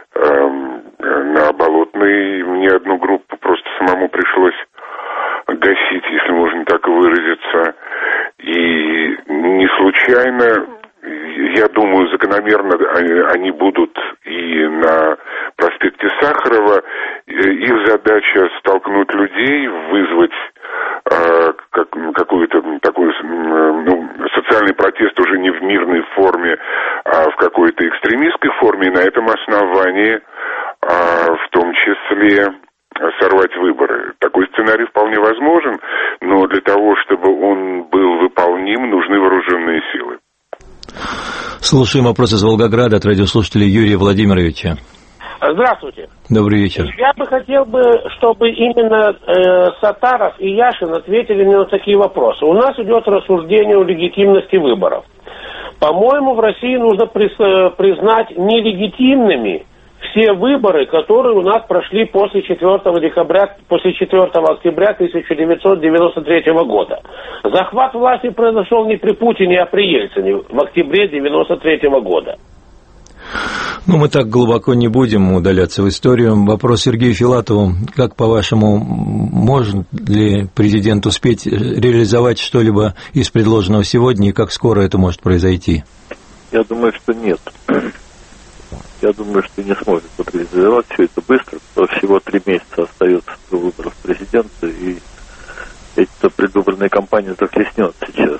Болотной. Мне одну группу просто самому пришлось гасить, если можно так выразиться. И не случайно, я думаю, закономерно они будут и на проспекте Сахарова. Их задача столкнуть людей, вызвать какой-то такой социальный протест уже не в мирной форме, а в какой-то экстремистской экстремистской форме, и на этом основании, в том числе, сорвать выборы. Такой сценарий вполне возможен, но для того, чтобы он был выполним, нужны вооруженные силы. Слушаем вопрос из Волгограда от радиослушателя Юрия Владимировича. Здравствуйте. Добрый вечер. Я бы хотел, чтобы именно Саттаров и Яшин ответили мне на такие вопросы. У нас идет рассуждение о легитимности выборов. По-моему, в России нужно признать нелегитимными все выборы, которые у нас прошли после 4 октября 1993 года. Захват власти произошел не при Путине, а при Ельцине в октябре 1993 года. Ну, мы так глубоко не будем удаляться в историю. Вопрос Сергею Филатову. Как, по-вашему, может ли президент успеть реализовать что-либо из предложенного сегодня, и как скоро это может произойти? Я думаю, что нет. Я думаю, что не сможет реализовать все это быстро, потому что всего 3 месяца остается до выборов президента, и эта предвыборная кампания захлестнет сейчас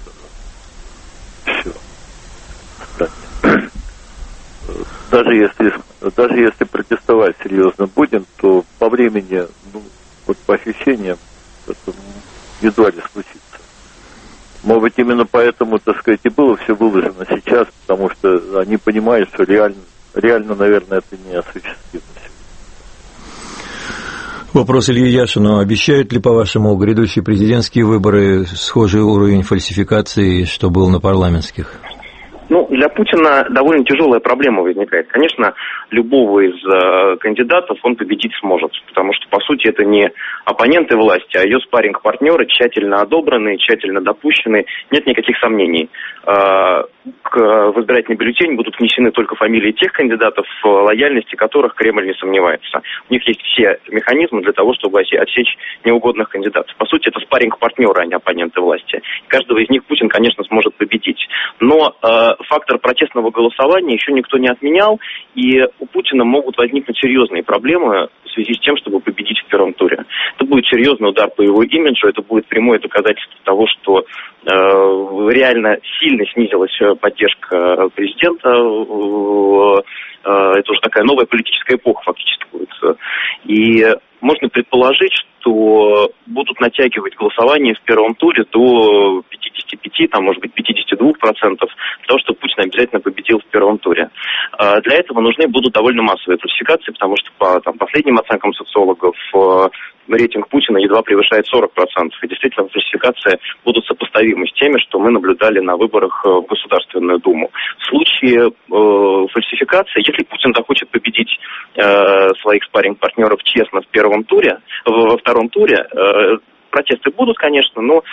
все. Даже если протестовать серьезно будем, то по времени, вот по ощущениям, это едва ли случится. Может быть, именно поэтому, так сказать, и было все выложено сейчас, потому что они понимают, что реально, наверное, это не осуществимо. Вопрос Ильи Яшину. Обещают ли, по-вашему, грядущие президентские выборы схожий уровень фальсификации, что был на парламентских? Ну, для Путина довольно тяжелая проблема возникает. Конечно, любого из кандидатов он победить сможет, потому что, по сути, это не оппоненты власти, а ее спарринг-партнеры, тщательно одобренные, тщательно допущенные, нет никаких сомнений. В избирательный бюллетень будут внесены только фамилии тех кандидатов, в лояльности которых Кремль не сомневается. У них есть все механизмы для того, чтобы отсечь неугодных кандидатов. По сути, это спарринг-партнеры, а не оппоненты власти. Каждого из них Путин, конечно, сможет победить. Но фактор протестного голосования еще никто не отменял, и у Путина могут возникнуть серьезные проблемы в связи с тем, чтобы победить в первом туре. Это будет серьезный удар по его имиджу, это будет прямое доказательство того, что реально сильно снизилась поддержка президента. Это уже такая новая политическая эпоха фактически будет. И можно предположить, что будут натягивать голосование в первом туре до 55, там, может быть, 52%, для того, чтобы Путин обязательно победил в первом туре. Для этого нужны будут довольно массовые фальсификации, потому что по последним оценкам социологов рейтинг Путина едва превышает 40%. И действительно, фальсификации будут сопоставимы с теми, что мы наблюдали на выборах в Государственную Думу. В случае фальсификации, если Путин захочет победить своих спарринг-партнеров честно во втором туре, протесты будут, конечно, но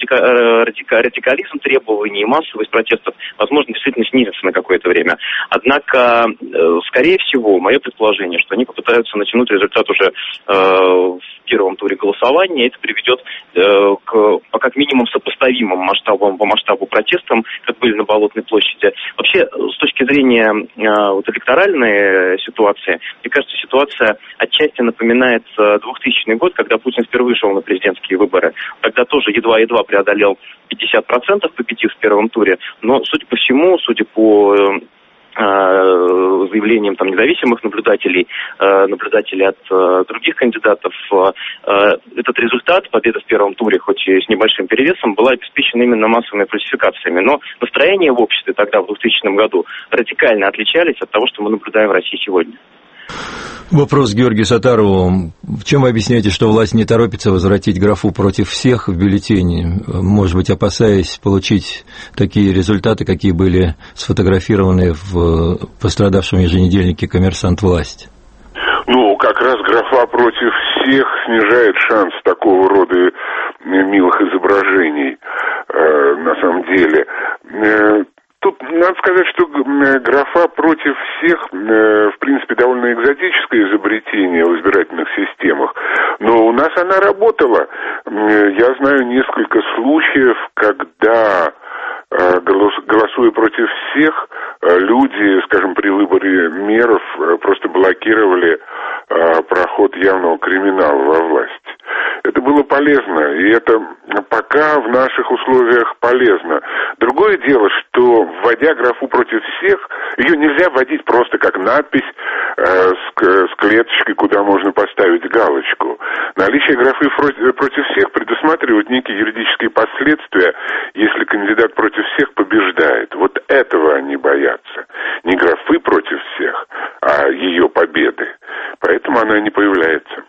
радикализм требований и массовость протестов, возможно, действительно снизится на какое-то время. Однако, скорее всего, мое предположение, что они попытаются натянуть результат уже в первом туре голосования, и это приведет к как минимум сопоставимым масштабам по масштабу протестам, как были на Болотной площади. Вообще, с точки зрения электоральной ситуации, мне кажется, ситуация отчасти напоминает 2000 год, когда Путин впервые шел на президентские выборы. Тогда тоже едва-едва преодолел 50%, победив в первом туре. Но, судя по всему, судя по заявлениям независимых наблюдателей от других кандидатов, этот результат, победа в первом туре, хоть и с небольшим перевесом, была обеспечена именно массовыми фальсификациями. Но настроения в обществе тогда, в 2000 году, радикально отличались от того, что мы наблюдаем в России сегодня. Вопрос Георгию Саттарову. Чем вы объясняете, что власть не торопится возвратить графу «против всех» в бюллетене, может быть, опасаясь получить такие результаты, какие были сфотографированы в пострадавшем еженедельнике «Коммерсант. Власть»? Как раз графа «против всех» снижает шанс такого рода милых изображений, на самом деле. Тут надо сказать, что графа «против всех» в принципе довольно экзотическое изобретение в избирательных системах, но у нас она работала. Я знаю несколько случаев, когда, голосуя против всех, люди, скажем, при выборе мэров просто блокировали проход явного криминала во власть. Это было полезно, и это пока в наших условиях полезно. Другое Другое дело, что, вводя графу против всех, ее нельзя вводить просто как надпись с клеточкой, куда можно поставить галочку. Наличие графы против всех предусматривает некие юридические последствия, если кандидат против всех побеждает. Вот этого они боятся. Не графы против всех, а ее победы. Поэтому она не появляется.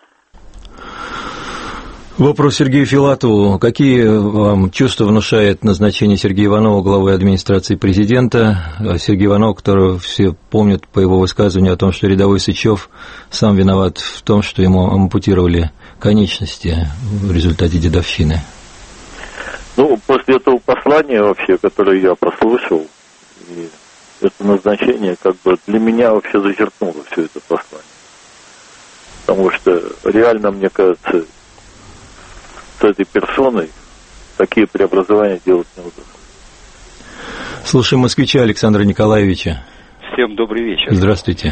Вопрос Сергею Филатову. Какие вам чувства внушает назначение Сергея Иванова главой администрации президента? Сергей Иванов, которого все помнят по его высказыванию о том, что рядовой Сычев сам виноват в том, что ему ампутировали конечности в результате дедовщины. Ну, после этого послания вообще, которое я прослушал, и это назначение как бы для меня вообще зачеркнуло все это послание. Потому что реально, мне кажется, с этой персоной такие преобразования делать не удастся. Слушаем москвича Александра Николаевича. Всем добрый вечер. Здравствуйте.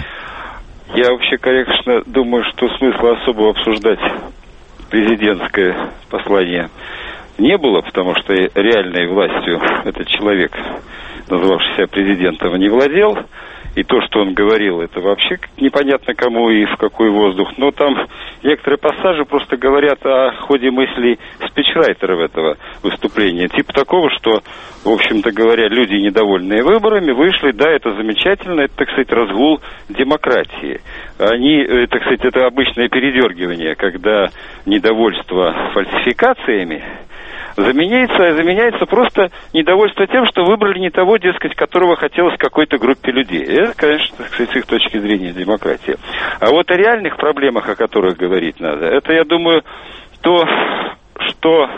Я вообще, конечно, думаю, что смысла особо обсуждать президентское послание не было, потому что реальной властью этот человек, называвший себя президентом, не владел. И то, что он говорил, это вообще непонятно кому и в какой воздух. Но там некоторые пассажи просто говорят о ходе мыслей спичрайтеров этого выступления. Типа такого, что, в общем-то говоря, люди, недовольные выборами, вышли, да, это замечательно, это, так сказать, разгул демократии. Они, так сказать, это обычное передергивание, когда недовольство фальсификациями заменяется просто недовольство тем, что выбрали не того, дескать, которого хотелось какой-то группе людей. Это, конечно, так сказать, с их точки зрения демократия. А вот о реальных проблемах, о которых говорить надо, это, я думаю, то, что,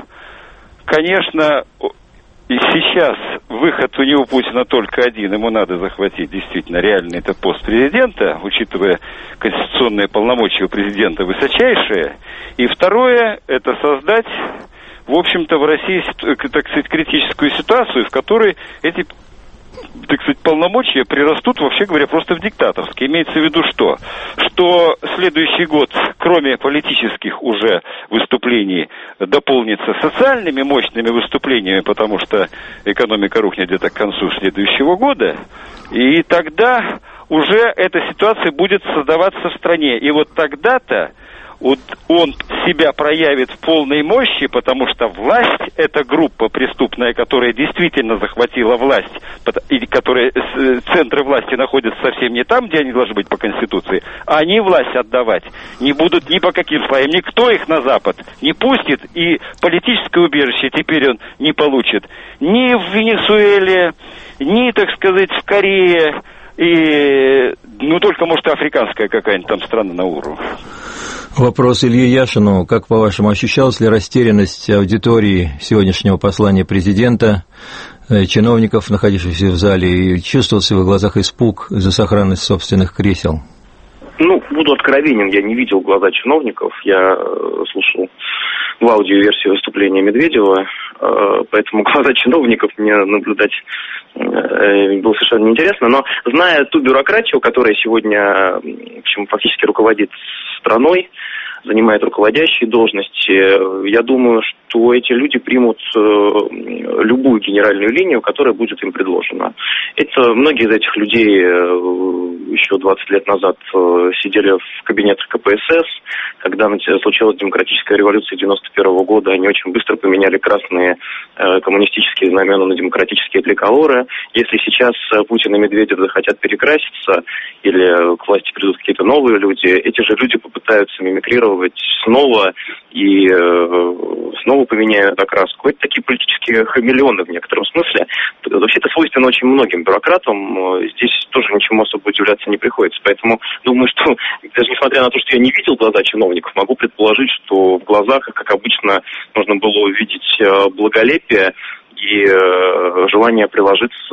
конечно, и сейчас выход у него Путина только один. Ему надо захватить действительно реальный этот пост президента, учитывая конституционные полномочия у президента высочайшие. И второе, это создать, в общем-то, в России, так сказать, критическую ситуацию, в которой эти, так сказать, полномочия прирастут, вообще говоря, просто в диктаторские. Имеется в виду что? Что следующий год, кроме политических уже выступлений, дополнится социальными мощными выступлениями, потому что экономика рухнет где-то к концу следующего года, и тогда уже эта ситуация будет создаваться в стране. И вот тогда-то вот он себя проявит в полной мощи, потому что власть – это группа преступная, которая действительно захватила власть, и которая, центры власти находятся совсем не там, где они должны быть по Конституции, а они власть отдавать не будут ни по каким слоям. Никто их на Запад не пустит, и политическое убежище теперь он не получит ни в Венесуэле, ни, так сказать, в Корее, и, ну, только, может, африканская какая-нибудь там страна на уровне. Вопрос Илье Яшину. Как, по-вашему, ощущалась ли растерянность аудитории сегодняшнего послания президента, чиновников, находившихся в зале, и чувствовался в их глазах испуг за сохранность собственных кресел? Ну, буду откровенен, я не видел глаза чиновников, я слушал в аудиоверсии выступления Медведева, поэтому глаза чиновников мне наблюдать было совершенно неинтересно, но зная ту бюрократию, которая сегодня, в общем, фактически руководит страной, занимает руководящие должности, я думаю, что эти люди примут любую генеральную линию, которая будет им предложена. Это многие из этих людей еще 20 лет назад сидели в кабинетах КПСС, когда случилась демократическая революция 91 года, они очень быстро поменяли красные коммунистические знамена на демократические триколоры. Если сейчас Путин и Медведев захотят перекраситься или к власти придут какие-то новые люди, эти же люди попытаются мимикрировать снова и снова поменяют окраску. Это такие политические хамелеоны в некотором смысле. Вообще это свойственно очень многим бюрократам. Здесь тоже ничему особо удивляться не приходится. Поэтому думаю, что даже несмотря на то, что я не видел глаза чиновников, могу предположить, что в глазах, как обычно, можно было увидеть благолепие и желание приложиться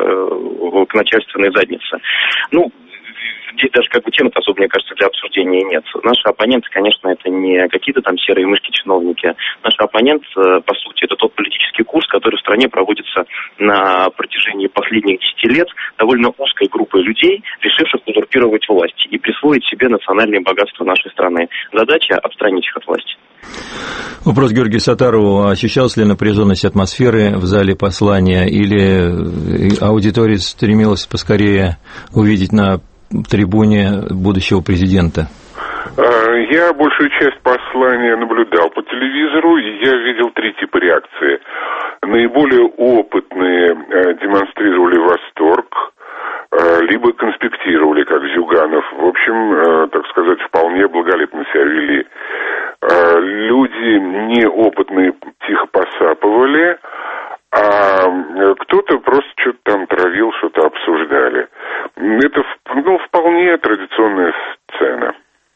к начальственной заднице. Ну, здесь даже как бы тем-то особо, мне кажется, для обсуждения нет. Наши оппоненты, конечно, это не какие-то там серые мышки-чиновники. Наш оппонент, по сути, это тот политический курс, который в стране проводится на протяжении последних 10 лет довольно узкой группой людей, решивших узурпировать власть и присвоить себе национальные богатства нашей страны. Задача – отстранить их от власти. Вопрос Георгию Саттарову. Ощущалась ли напряженность атмосферы в зале послания, или аудитория стремилась поскорее увидеть на трибуне будущего президента? Я большую часть послания наблюдал по телевизору, и я видел три типа реакции. Наиболее опытные демонстрировали восторг, либо конспектировали, как Зюганов. В общем, так сказать, вполне благолепно себя вели. Люди неопытные тихо посапывали, а кто-то просто что-то там травил, что-то обсуждали. Это, вполне традиционная сцена.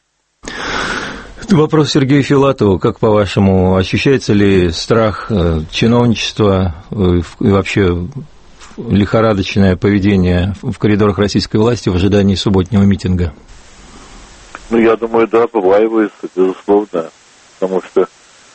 Вопрос Сергею Филатову. Как, по-вашему, ощущается ли страх чиновничества и вообще лихорадочное поведение в коридорах российской власти в ожидании субботнего митинга? Я думаю, да, побаивается, безусловно, потому что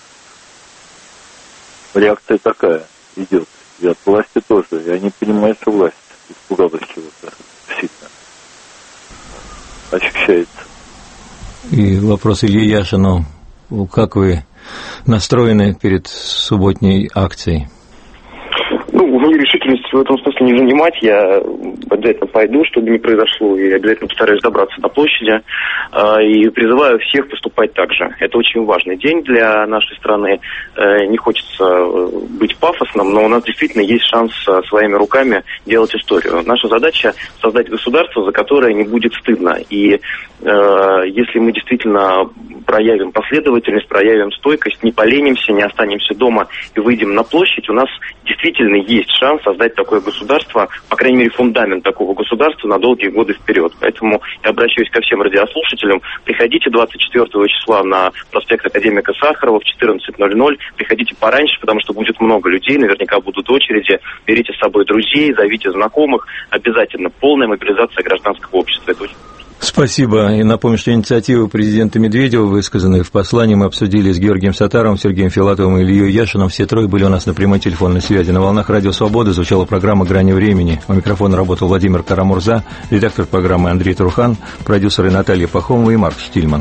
реакция такая идет. И от власти тоже. И они понимают, что власть испугалась чего-то сильно. Ощущается. И вопрос Ильи Яшину. Как вы настроены перед субботней акцией? Мне решительности в этом смысле не занимать. Я обязательно пойду, что бы ни произошло, и обязательно постараюсь добраться до площади. И призываю всех поступать так же. Это очень важный день для нашей страны. Не хочется быть пафосным, но у нас действительно есть шанс своими руками делать историю. Наша задача — создать государство, за которое не будет стыдно. И если мы действительно проявим последовательность, проявим стойкость, не поленимся, не останемся дома и выйдем на площадь, у нас действительно есть шанс создать такое государство, по крайней мере, фундамент такого государства на долгие годы вперед. Поэтому я обращаюсь ко всем радиослушателям. Приходите 24 числа на проспект Академика Сахарова в 14:00. Приходите пораньше, потому что будет много людей, наверняка будут очереди. Берите с собой друзей, зовите знакомых. Обязательно полная мобилизация гражданского общества. Это очень... Спасибо. И напомню, что инициативы президента Медведева, высказанные в послании, мы обсудили с Георгием Саттаровым, Сергеем Филатовым и Ильей Яшиным. Все трое были у нас на прямой телефонной связи. На волнах Радио Свобода звучала программа «Грани времени». У микрофона работал Владимир Карамурза, редактор программы Андрей Трухан, продюсеры Наталья Пахомова и Марк Штильман.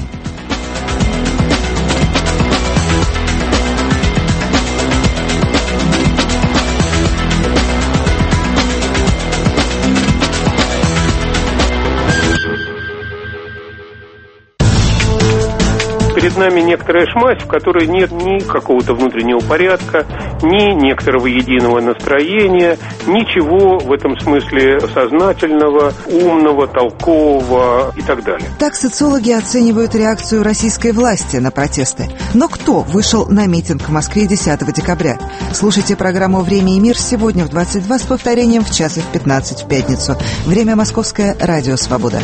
Перед нами некоторая шмась, в которой нет ни какого-то внутреннего порядка, ни некоторого единого настроения, ничего в этом смысле сознательного, умного, толкового и так далее. Так социологи оценивают реакцию российской власти на протесты. Но кто вышел на митинг в Москве 10 декабря? Слушайте программу «Время и мир» сегодня в 22 с повторением в час и в 15 в пятницу. Время московское, Радио Свобода.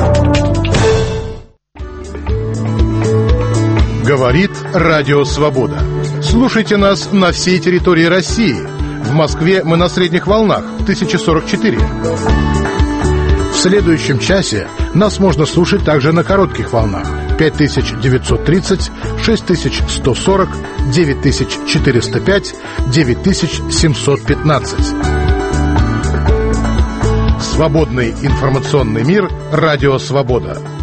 Говорит Радио Свобода. Слушайте нас на всей территории России. В Москве мы на средних волнах 1044. В следующем часе нас можно слушать также на коротких волнах 5930, 6140, 9405, 9715. Свободный информационный мир. Радио Свобода.